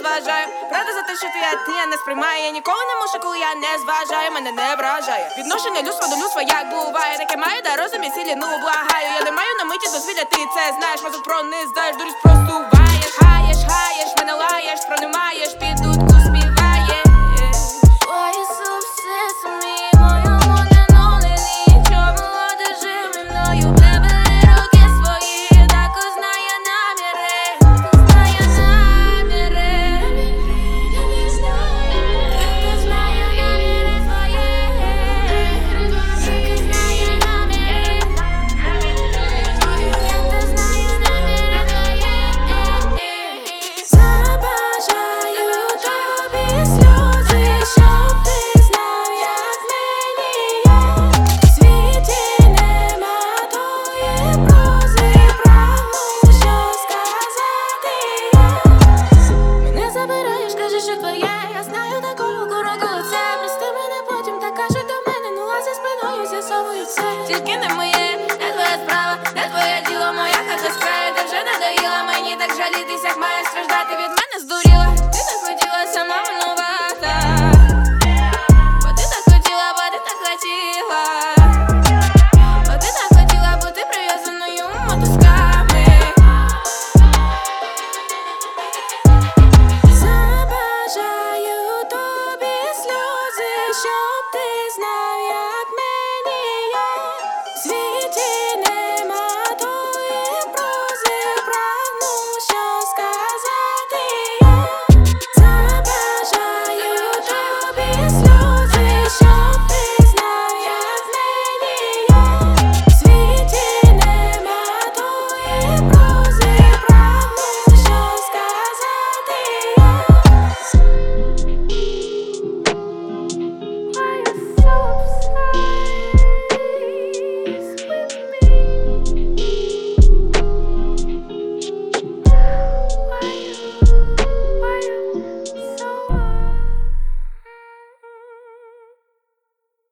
зважаю. Правда за те, що ти я не сприймаю. Я ніколи не мушу, коли я не зважаю. Мене не вражає відношення людства до людства, як буває. Таке маю, да розум і сілі, ну благаю. Я не маю на миті дозвілля, ти це знаєш. Мозок прониздаєш, дурість простуваєш. Хаєш, мене лаєш, пронимаєш під дудку.